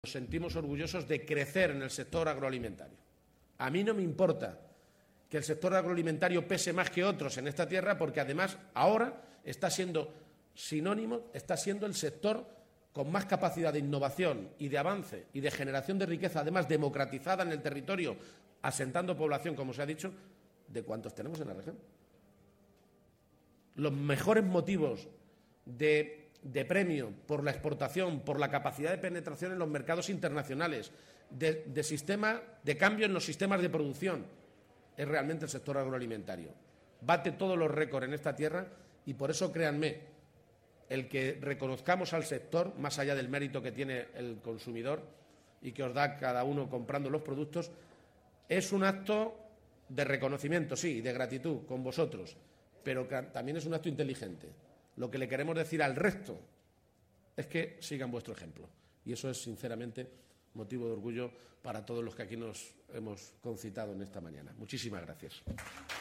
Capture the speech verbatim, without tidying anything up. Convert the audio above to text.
Nos sentimos orgullosos de crecer en el sector agroalimentario. A mí no me importa que el sector agroalimentario pese más que otros en esta tierra, porque además ahora está siendo sinónimo, está siendo el sector con más capacidad de innovación y de avance y de generación de riqueza, además democratizada en el territorio, asentando población, como se ha dicho, de cuantos tenemos en la región. Los mejores motivos de de premio por la exportación, por la capacidad de penetración en los mercados internacionales, de, de sistema de cambio en los sistemas de producción, es realmente el sector agroalimentario. Bate todos los récords en esta tierra y por eso, créanme, el que reconozcamos al sector, más allá del mérito que tiene el consumidor y que os da cada uno comprando los productos, es un acto de reconocimiento, sí, y de gratitud con vosotros, pero que también es un acto inteligente. Lo que le queremos decir al resto es que sigan vuestro ejemplo. Y eso es, sinceramente, motivo de orgullo para todos los que aquí nos hemos concitado en esta mañana. Muchísimas gracias.